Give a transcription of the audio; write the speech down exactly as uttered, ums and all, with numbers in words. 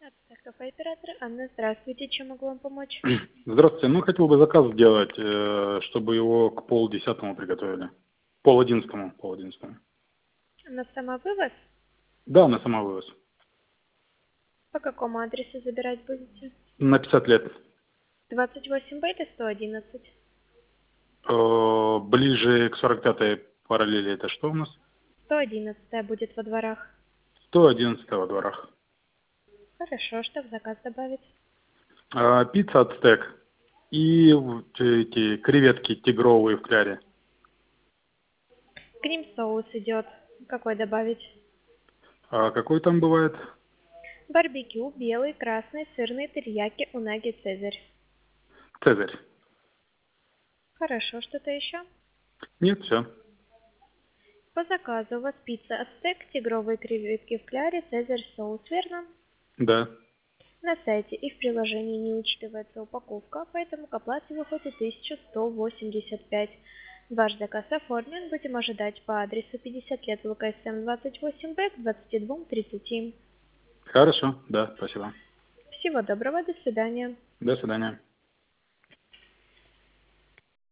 Так, кафе оператор Анна, здравствуйте, чем могу вам помочь? Здравствуйте, ну хотел бы заказ сделать, э, чтобы его к полдесятому приготовили. Пол одиннадцатому, пол одиннадцатому. На самовывоз? Да, на самовывоз. По какому адресу забирать будете? На пятьдесят лет. двадцать восемь Б или сто одиннадцать? Э, ближе к сорок пятой параллели это что у нас? сто одиннадцать будет во дворах. сто одиннадцать во дворах. Хорошо, что в заказ добавить? Э, пицца ацтек и вот эти креветки тигровые в кляре. Крем-соус идет. Какой добавить? А какой там бывает? Барбекю, белый, красный, сырный, терияки, унаги, цезарь. Цезарь. Хорошо, что-то еще? Нет, все. По заказу у вас пицца ацтек, тигровые креветки в кляре, цезарь, соус, верно? Да. На сайте и в приложении не учитывается упаковка, поэтому к оплате выходит тысяча сто восемьдесят пять. Ваш заказ оформлен, будем ожидать по адресу пятьдесят лет ЛКСМ двадцать восемь Б к двадцати двум тридцати. Хорошо, да, спасибо. Всего доброго, до свидания. До свидания.